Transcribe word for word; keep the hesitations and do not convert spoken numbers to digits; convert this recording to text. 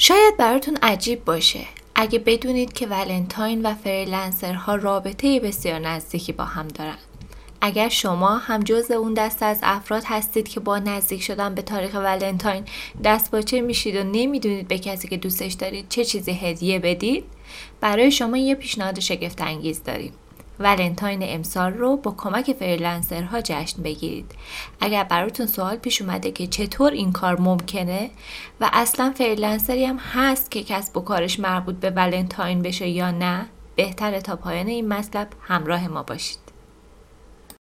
شاید براتون عجیب باشه اگه بدونید که ولنتاین و فریلنسرها رابطه بسیار نزدیکی با هم دارن. اگر شما هم جزء اون دسته از افراد هستید که با نزدیک شدن به تاریخ ولنتاین دست باچه میشید و نمیدونید به کسی که دوستش دارید چه چیزی هدیه بدید، برای شما یه پیشنهاد شگفت انگیز داریم. ولنتاین امسال رو با کمک فریلنسرها جشن بگیرید. اگر براتون سوال پیش اومده که چطور این کار ممکنه و اصلا فریلنسری هم هست که کسب و کارش مربوط به ولنتاین بشه یا نه، بهتره تا پایان این مطلب همراه ما باشید.